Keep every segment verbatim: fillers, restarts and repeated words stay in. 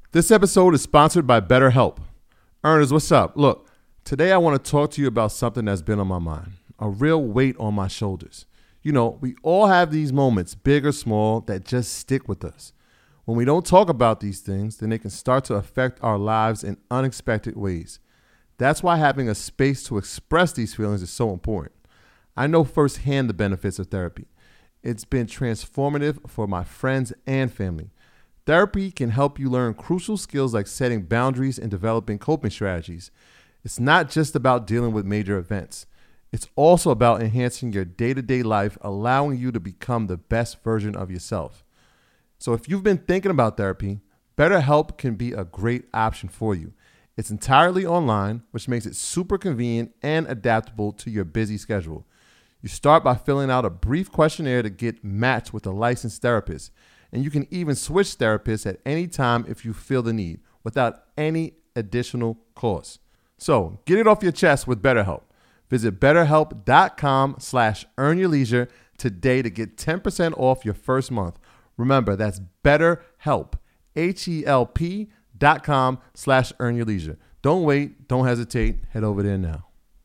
This episode is sponsored by BetterHelp. Earners, what's up? Look, today I want to talk to you about something that's been on my mind, a real weight on my shoulders. You know, we all have these moments, big or small, that just stick with us. When we don't talk about these things, then they can start to affect our lives in unexpected ways. That's why having a space to express these feelings is so important. I know firsthand the benefits of therapy. It's been transformative for my friends and family. Therapy can help you learn crucial skills like setting boundaries and developing coping strategies. It's not just about dealing with major events. It's also about enhancing your day-to-day life, allowing you to become the best version of yourself. So if you've been thinking about therapy, BetterHelp can be a great option for you. It's entirely online, which makes it super convenient and adaptable to your busy schedule. You start by filling out a brief questionnaire to get matched with a licensed therapist. And you can even switch therapists at any time if you feel the need, without any additional cost. So get it off your chest with BetterHelp. Visit betterhelp.com slash earnyourleisure today to get ten percent off your first month. Remember, that's BetterHelp, H-E-L-P dot com slash earnyourleisure. Don't wait. Don't hesitate. Head over there now.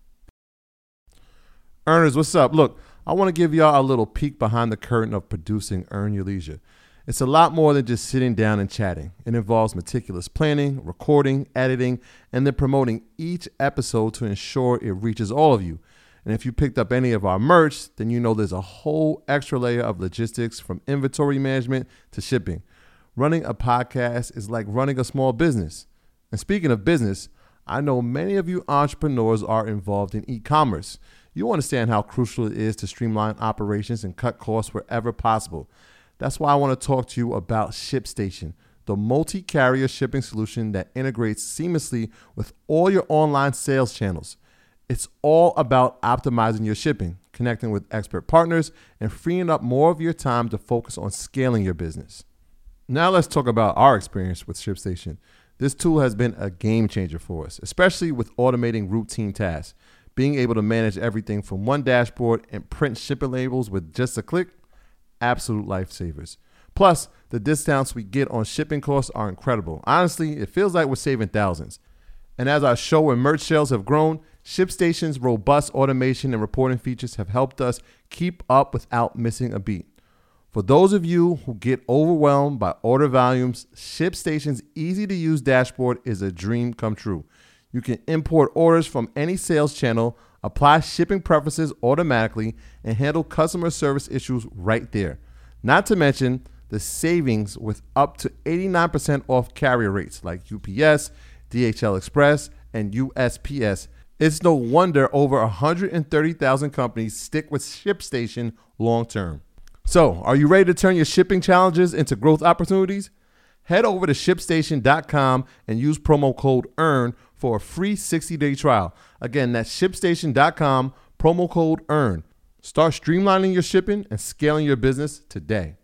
Earners, what's up? Look, I want to give y'all a little peek behind the curtain of producing Earn Your Leisure. It's a lot more than just sitting down and chatting. It involves meticulous planning, recording, editing, and then promoting each episode to ensure it reaches all of you. And if you picked up any of our merch, then you know there's a whole extra layer of logistics, from inventory management to shipping. Running a podcast is like running a small business. And speaking of business, I know many of you entrepreneurs are involved in e-commerce. You understand how crucial it is to streamline operations and cut costs wherever possible. That's why I want to talk to you about ShipStation, the multi-carrier shipping solution that integrates seamlessly with all your online sales channels. It's all about optimizing your shipping, connecting with expert partners, and freeing up more of your time to focus on scaling your business. Now let's talk about our experience with ShipStation. This tool has been a game changer for us, especially with automating routine tasks. Being able to manage everything from one dashboard and print shipping labels with just a click, absolute lifesavers. Plus, the discounts we get on shipping costs are incredible. Honestly, it feels like we're saving thousands. And as our show and merch sales have grown, ShipStation's robust automation and reporting features have helped us keep up without missing a beat. For those of you who get overwhelmed by order volumes, ShipStation's easy-to-use dashboard is a dream come true. You can import orders from any sales channel, apply shipping preferences automatically, and handle customer service issues right there. Not to mention the savings with up to eighty-nine percent off carrier rates like U P S, D H L Express, and U S P S. It's no wonder over one hundred thirty thousand companies stick with ShipStation long term. So, are you ready to turn your shipping challenges into growth opportunities? Head over to ship station dot com and use promo code EARN for a free sixty-day trial. Again, that's ship station dot com, promo code EARN. Start streamlining your shipping and scaling your business today.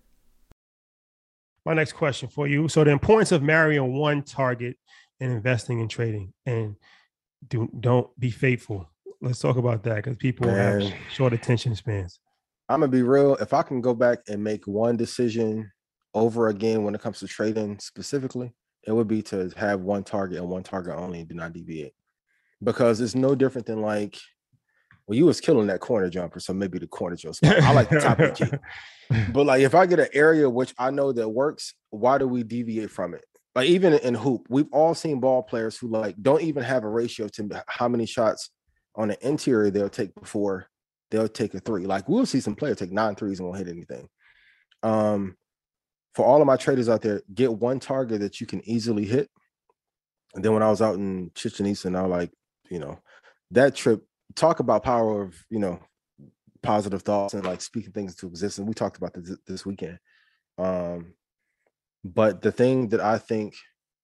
My next question for you. So the importance of marrying one target and investing in trading, and do, don't be faithful. Let's talk about that, because people Man. have short attention spans. I'm going to be real. If I can go back and make one decision over again when it comes to trading specifically, it would be to have one target and one target only and do not deviate. Because it's no different than like, well, you was killing that corner jumper, so maybe the corner jump spot. I like the top of the key. But like, if I get an area which I know that works, why do we deviate from it? Like, even in hoop, we've all seen ball players who like don't even have a ratio to how many shots on the interior they'll take before they'll take a three. Like, we'll see some players take nine threes and won't hit anything. Um, for all of my traders out there, get one target that you can easily hit. And then when I was out in Chichen Itza, I was like, you know, that trip, talk about power of, you know, positive thoughts and like speaking things into existence. We talked about this this weekend. Um, but the thing that I think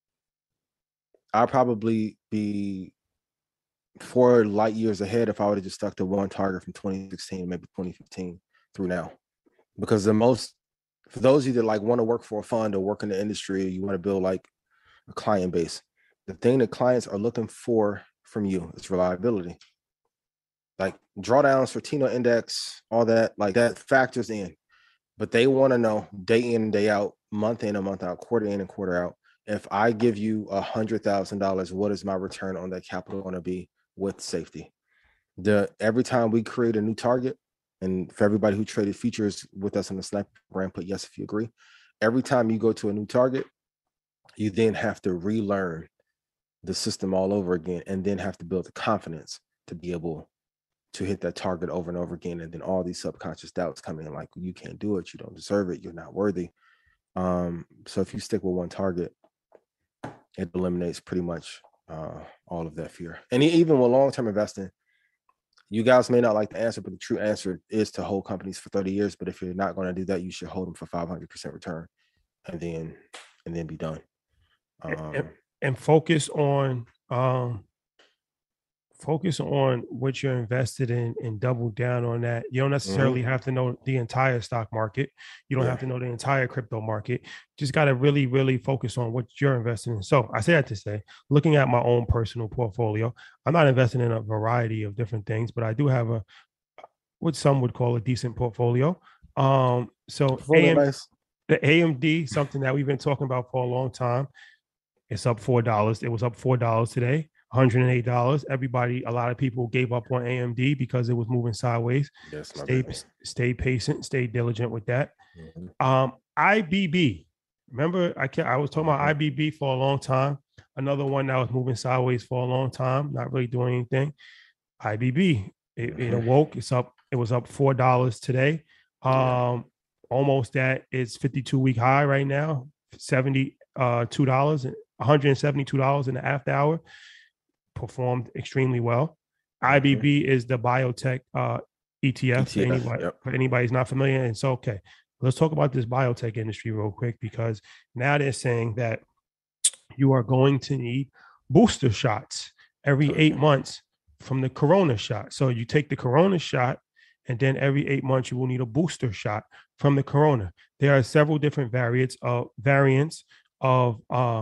I'll probably be four light years ahead if I would have just stuck to one target from twenty sixteen, maybe twenty fifteen through now. Because the most, for those of you that like want to work for a fund or work in the industry, you want to build like a client base, the thing that clients are looking for from you is reliability. Like drawdowns for Tino index, all that, like that factors in. But they want to know day in and day out, month in and month out, quarter in and quarter out, if I give you a hundred thousand dollars, what is my return on that capital going to be with safety? The every time we create a new target, and for everybody who traded futures with us on the Sniper program, put yes if you agree. Every time you go to a new target, you then have to relearn the system all over again, and then have to build the confidence to be able to hit that target over and over again. And then all these subconscious doubts come in, like, you can't do it, you don't deserve it, you're not worthy. Um, so if you stick with one target, it eliminates pretty much uh, all of that fear. And even with long-term investing, you guys may not like the answer, but the true answer is to hold companies for thirty years. But if you're not going to do that, you should hold them for five hundred percent return, and then and then be done. Um, and, and focus on um, focus on what you're invested in and double down on that. You don't necessarily mm-hmm. have to know the entire stock market. You don't yeah. have to know the entire crypto market. Just got to really, really focus on what you're investing in. So I say that to say, looking at my own personal portfolio, I'm not investing in a variety of different things, but I do have a, what some would call a decent portfolio. Um, so A M, nice. The A M D, something that we've been talking about for a long time, it's up four dollars. It was up four dollars today. one hundred eight dollars. Everybody, a lot of people gave up on A M D because it was moving sideways. Yes, stay, stay patient, stay diligent with that. Mm-hmm. Um, I B B. Remember, I can, I was talking about mm-hmm. I B B for a long time. Another one that was moving sideways for a long time, not really doing anything. I B B. It, mm-hmm. it awoke. It's up. It was up four dollars today. Um, yeah. Almost at its fifty-two week high right now. seventy-two dollars, one hundred seventy-two dollars in the after hour. Performed extremely well. Mm-hmm. I B B is the biotech uh, E T F. E T F for anybody, yep. for anybody who's not familiar. And so, okay, let's talk about this biotech industry real quick, because now they're saying that you are going to need booster shots every okay. eight months from the corona shot. So you take the corona shot, and then every eight months you will need a booster shot from the corona. There are several different variants of variants of uh,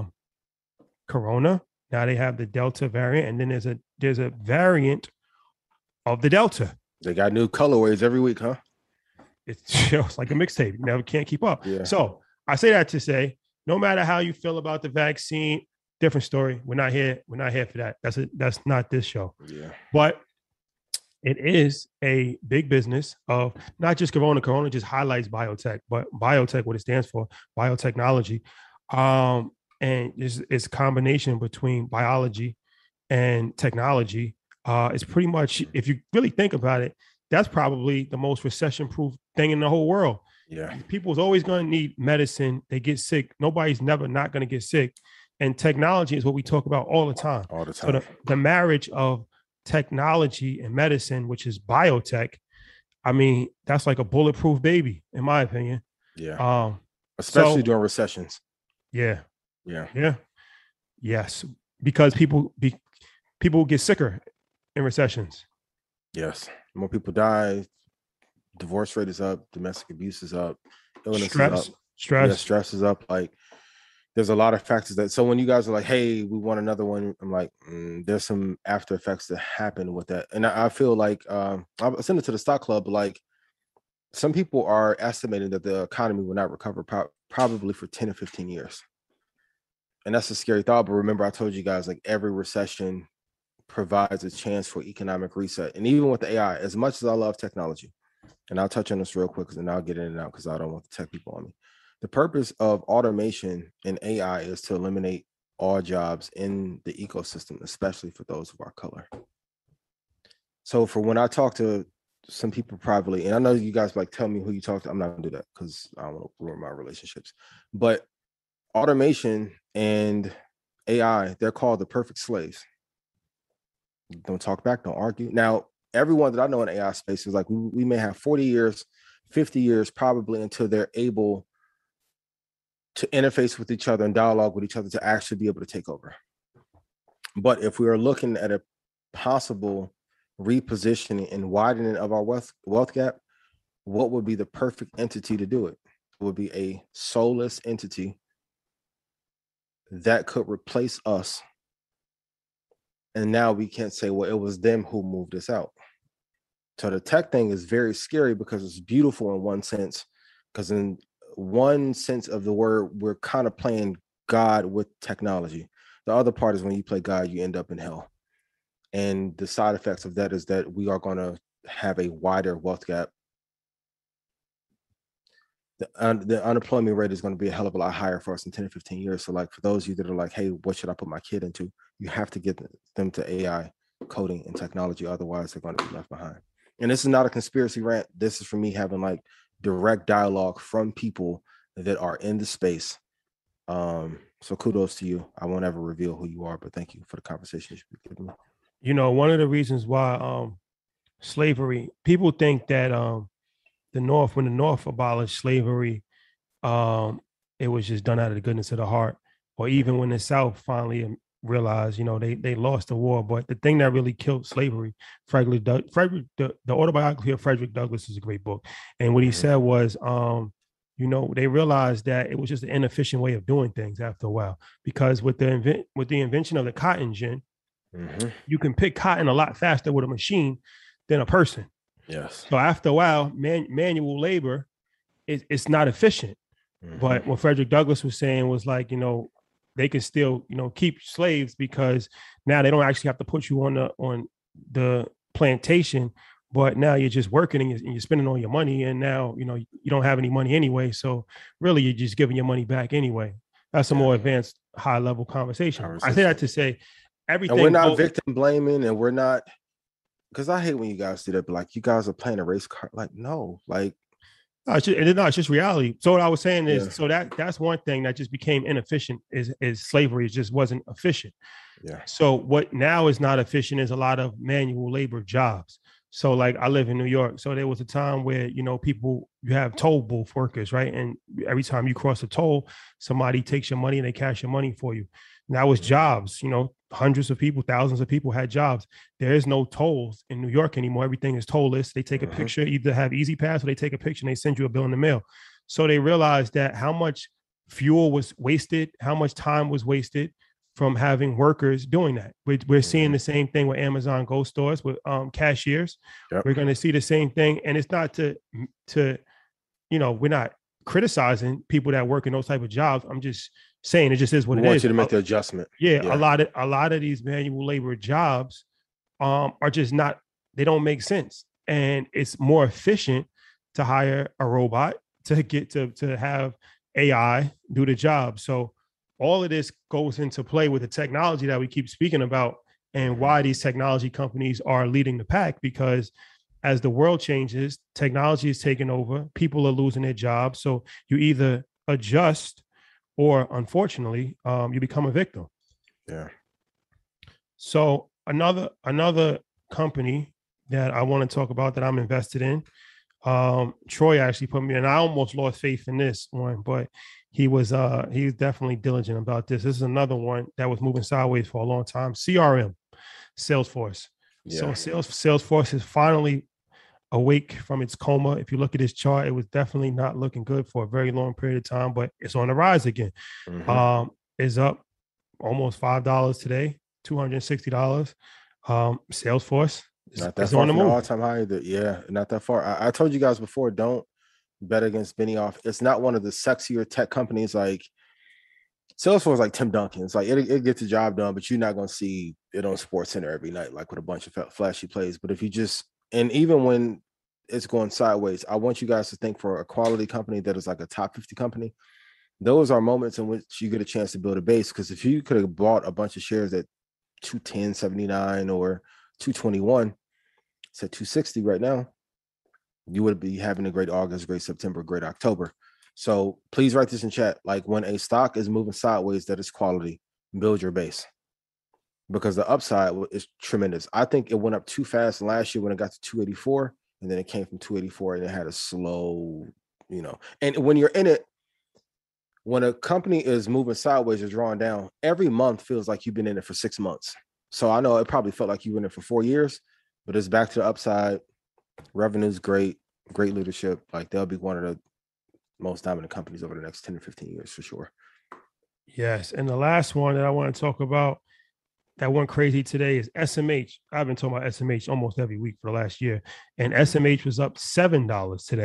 corona. Now they have the Delta variant, and then there's a there's a variant of the Delta. They got new colorways every week, huh? It's, you know, it's like a mixtape. You never can't keep up. Yeah. So I say that to say, no matter how you feel about the vaccine, different story. We're not here. We're not here for that. That's a, that's not this show. Yeah. But it is a big business of not just Corona. Corona just highlights biotech, but biotech, what it stands for, biotechnology. Um, and it's, it's a combination between biology and technology. Uh, it's pretty much, if you really think about it, that's probably the most recession-proof thing in the whole world. Yeah. People's always going to need medicine. They get sick. Nobody's never not going to get sick. And technology is what we talk about all the time. All the time. So the, the marriage of technology and medicine, which is biotech, I mean, that's like a bulletproof baby, in my opinion. Yeah. Um, Especially so, during recessions. Yeah. Yeah. Yeah. Yes. Because people be, people get sicker in recessions. Yes. More people die. Divorce rate is up. Domestic abuse is up. Illness stress. is up. Stress. Yeah, stress is up. Like, there's a lot of factors that. So when you guys are like, "Hey, we want another one," I'm like, mm, "There's some after effects that happen with that." And I, I feel like um, I sent it to the stock club. But like, some people are estimating that the economy will not recover pro- probably for ten or fifteen years, and that's a scary thought. But remember, I told you guys, like, every recession provides a chance for economic reset. And even with the A I, as much as I love technology, and I'll touch on this real quick, and I'll get in and out because I don't want the tech people on me. The purpose of automation and A I is to eliminate all jobs in the ecosystem, especially for those of our color. So for when I talk to some people privately, and I know you guys like tell me who you talk to, I'm not gonna do that because I don't want to ruin my relationships. But automation and A I, they're called the perfect slaves. Don't talk back, don't argue. Now, everyone that I know in A I space is like, we, we may have forty years, fifty years probably until they're able to interface with each other and dialogue with each other to actually be able to take over. But if we are looking at a possible repositioning and widening of our wealth, wealth gap, what would be the perfect entity to do it? It would be a soulless entity that could replace us. And now we can't say, well, it was them who moved us out. So the tech thing is very scary because it's beautiful in one sense, because in one sense of the word, we're kind of playing God with technology. The other part is when you play God, you end up in hell. And the side effects of that is that we are going to have a wider wealth gap. The, un, the unemployment rate is going to be a hell of a lot higher for us in ten or fifteen years. So like for those of you that are like, hey, what should I put my kid into? You have to get them to A I coding and technology. Otherwise, they're going to be left behind. And this is not a conspiracy rant. This is for me having like direct dialogue from people that are in the space. Um, so kudos to you. I won't ever reveal who you are, but thank you for the conversation you've given me. You know, one of the reasons why um, slavery, people think that um, the North, when the North abolished slavery, um, it was just done out of the goodness of the heart. Or even when the South finally realized, you know, they they lost the war. But the thing that really killed slavery, Frederick, Doug, Frederick the, the autobiography of Frederick Douglass is a great book. And what he mm-hmm. said was, um, you know, they realized that it was just an inefficient way of doing things after a while. Because with the invent with the invention of the cotton gin, mm-hmm. you can pick cotton a lot faster with a machine than a person. Yes. So after a while, man, manual labor is it's not efficient. Mm-hmm. But what Frederick Douglass was saying was like, you know, they can still, you know, keep slaves because now they don't actually have to put you on the on the plantation, but now you're just working and you're, and you're spending all your money, and now you know you don't have any money anyway. So really, you're just giving your money back anyway. That's a yeah. more advanced, high level conversation. conversation. I say that to say everything. And we're not goes- victim blaming, and we're not. Because I hate when you guys do that, but like you guys are playing a race card. Like, no, like no, it's just, no, it's just reality. So what I was saying is, yeah. so that that's one thing that just became inefficient is is slavery. It just wasn't efficient. Yeah. So what now is not efficient is a lot of manual labor jobs. So like I live in New York. So there was a time where, you know, people, you have toll booth workers, right? And every time you cross a toll, somebody takes your money and they cash your money for you. And that was jobs, you know, hundreds of people, thousands of people had jobs. There is no tolls in New York anymore. Everything is toll-less. They take a mm-hmm. picture, either have Easy Pass or they take a picture and they send you a bill in the mail. So they realized that how much fuel was wasted, how much time was wasted from having workers doing that. We're, we're seeing the same thing with Amazon Go stores, with um, cashiers. Yep. We're going to see the same thing. And it's not to, to, you know, we're not criticizing people that work in those type of jobs. I'm just saying it just is what we it want is. you to make the adjustment. Yeah, yeah, a lot of a lot of these manual labor jobs um, are just not, they don't make sense. And it's more efficient to hire a robot to get to, to have A I do the job. So all of this goes into play with the technology that we keep speaking about and why these technology companies are leading the pack, because as the world changes, technology is taking over, people are losing their jobs. So you either adjust or unfortunately, um, you become a victim. Yeah. So another another company that I want to talk about that I'm invested in, um, Troy actually put me in. I almost lost faith in this one, but he was uh, he was definitely diligent about this. This is another one that was moving sideways for a long time. C R M, Salesforce. Yeah. So Sales Salesforce is finally awake from its coma. If you look at this chart, it was definitely not looking good for a very long period of time, but it's on the rise again. Mm-hmm. Um, it's up almost five dollars today, two hundred sixty dollars. Um, Salesforce is, not that is far on the from move. All time high. That, yeah, not that far. I, I told you guys before, don't bet against Benioff. It's not one of the sexier tech companies. Like Salesforce, like Tim Duncan. It's like it, it gets the job done, but you're not going to see it on Sports Center every night, like with a bunch of flashy plays. But if you just, and even when it's going sideways, I want you guys to think for a quality company that is like a top fifty company. Those are moments in which you get a chance to build a base. Because if you could have bought a bunch of shares at two ten seventy-nine or two twenty-one, it's at two sixty right now, you would be having a great August, great September, great October. So please write this in chat. Like when a stock is moving sideways, that is quality, build your base. Because the upside is tremendous. I think it went up too fast last year when it got to two eighty-four, and then it came from two eighty-four and it had a slow, you know. And when you're in it, when a company is moving sideways or drawing down, every month feels like you've been in it for six months. So I know it probably felt like you were in it for four years, but it's back to the upside. Revenue's great, great leadership. Like they'll be one of the most dominant companies over the next ten to fifteen years for sure. Yes. And the last one that I want to talk about that went crazy today is S M H. I've been talking about S M H almost every week for the last year. And S M H was up seven dollars today.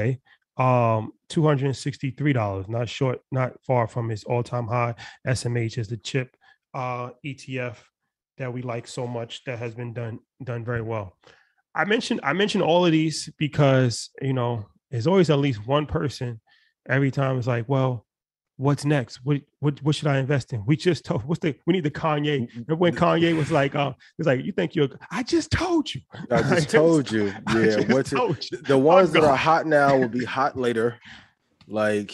um, two hundred sixty-three dollars, not short, not far from its all-time high. S M H is the chip uh, E T F that we like so much that has been done done very well. I mentioned I mentioned all of these because, you know, there's always at least one person every time it's like, well, what's next? What what what should I invest in? We just told what's the we need the Kanye. Remember when Kanye was like, uh, it's like, you think you're I just told you. I just, I just told you. Yeah. What's it? The ones that are hot now will be hot later. Like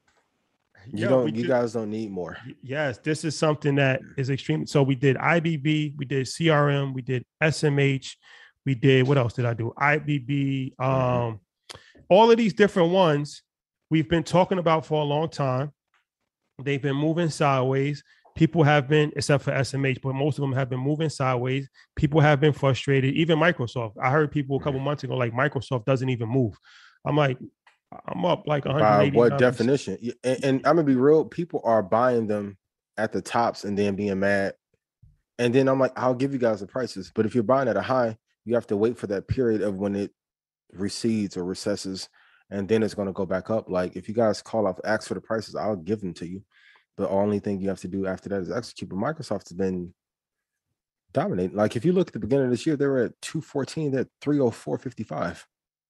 you yeah, don't you did, guys don't need more. Yes, this is something that is extreme. So we did I B B, we did C R M, we did S M H, we did what else did I do? I B B, um, mm-hmm. all of these different ones we've been talking about for a long time. They've been moving sideways. People have been, except for S M H, but most of them have been moving sideways. People have been frustrated. Even Microsoft. I heard people a couple months ago, like Microsoft doesn't even move. I'm like, I'm up like one hundred eighty. By what definition? And, and I'm gonna be real. People are buying them at the tops and then being mad. And then I'm like, I'll give you guys the prices. But if you're buying at a high, you have to wait for that period of when it recedes or recesses. And then it's going to go back up. Like if you guys call off, ask for the prices, I'll give them to you. The only thing you have to do after that is execute. But Microsoft has been dominating. Like if you look at the beginning of this year, they were at two fourteen, they're at three oh four fifty-five.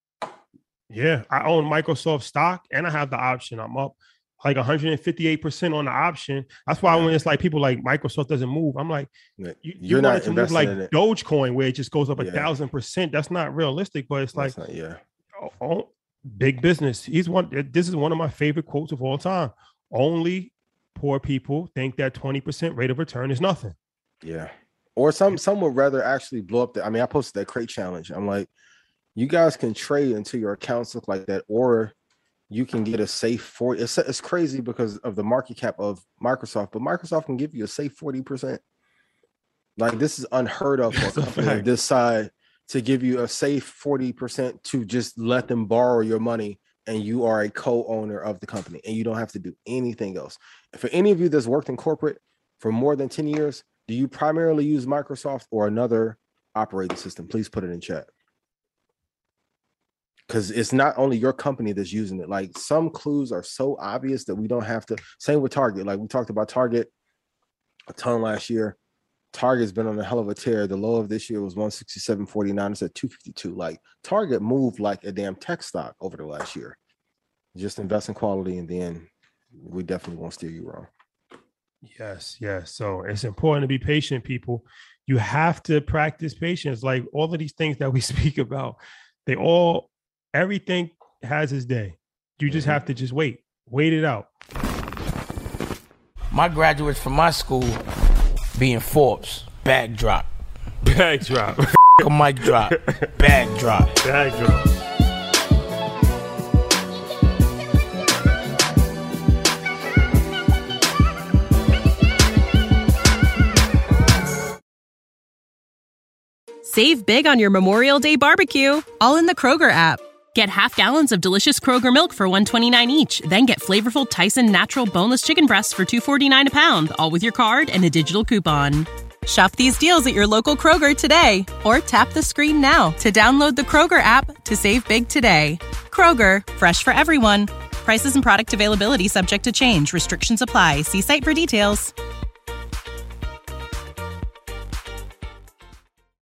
Yeah, I own Microsoft stock and I have the option. I'm up like one hundred fifty-eight percent on the option. That's why when it's like people like Microsoft doesn't move, I'm like, you, you you're not to move like in it. Dogecoin where it just goes up a yeah. thousand percent. That's not realistic, but it's That's like, not, yeah. Oh, oh, big business. He's one. This is one of my favorite quotes of all time. Only poor people think that twenty percent rate of return is nothing. Yeah. Or some some would rather actually blow up the. I mean, I posted that crate challenge. I'm like, you guys can trade until your accounts look like that, or you can get a safe forty. It's, it's crazy because of the market cap of Microsoft, but Microsoft can give you a safe forty percent. Like this is unheard of for a company on this side to give you a safe forty percent to just let them borrow your money and you are a co-owner of the company and you don't have to do anything else. For any of you that's worked in corporate for more than ten years, do you primarily use Microsoft or another operating system? Please put it in chat. Because it's not only your company that's using it. Like some clues are so obvious that we don't have to. Same with Target. Like we talked about Target a ton last year. Target's been on a hell of a tear. The low of this year was one sixty-seven forty-nine. It's at two fifty-two. Like Target moved like a damn tech stock over the last year. Just invest in quality, and then we definitely won't steer you wrong. Yes, yes. So it's important to be patient, people. You have to practice patience. Like all of these things that we speak about, they all, everything has its day. You just mm-hmm. have to just wait. Wait it out. My graduates from my school being Forbes, bag drop. Bag drop. A mic drop. Bag drop. Bag drop. Save big on your Memorial Day barbecue, all in the Kroger app. Get half gallons of delicious Kroger milk for one twenty-nine each. Then get flavorful Tyson natural boneless chicken breasts for two forty-nine a pound, all with your card and a digital coupon. Shop these deals at your local Kroger today, or tap the screen now to download the Kroger app to save big today. Kroger, fresh for everyone. Prices and product availability subject to change. Restrictions apply. See site for details.